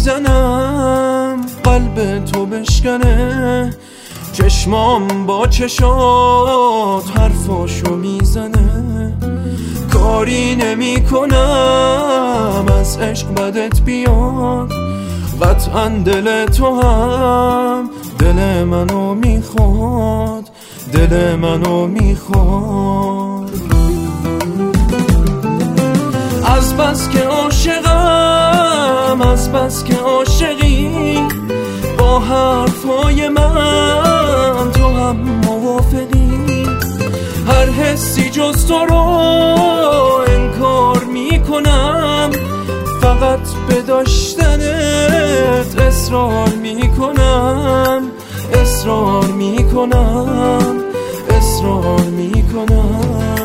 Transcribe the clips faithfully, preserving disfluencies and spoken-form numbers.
میزنم قلب تو بشکنه، چشمام با چشات حرفاشو میزنه. کاری نمی کنم از عشق بدت بیاد، قطعا دل تو هم دل منو میخواد، دل منو میخواد. از بس که عاشقم، از بس که عاشقی، با حرفای من تو هم موافقی. هر حسی جز تو رو انکار میکنم، فقط به داشتنت اصرار میکنم، اصرار میکنم، اصرار میکنم.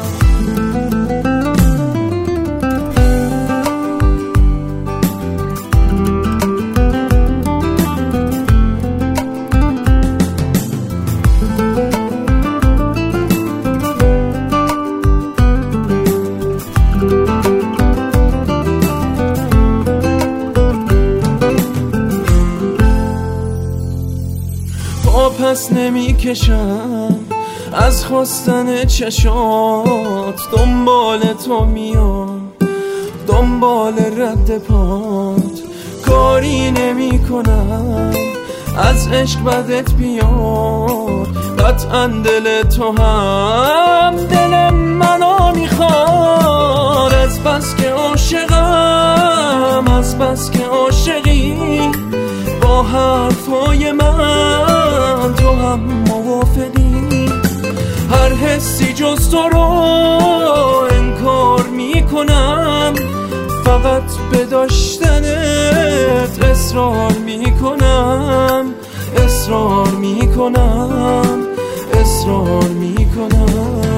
پس نمی کشم از خواستن چشات، دنبال تو میام دنبال رد پات. کاری نمی کنم از عشق بدت بیاد، قطعا دل تو هم دل منو میخواد. از بس که عاشقم، از بس که عاشقی، با حرفای من تو هم موافقی. هر حسی جز تو رو انکار میکنم، فقط به داشتنت اصرار میکنم، اصرار میکنم، اصرار میکنم.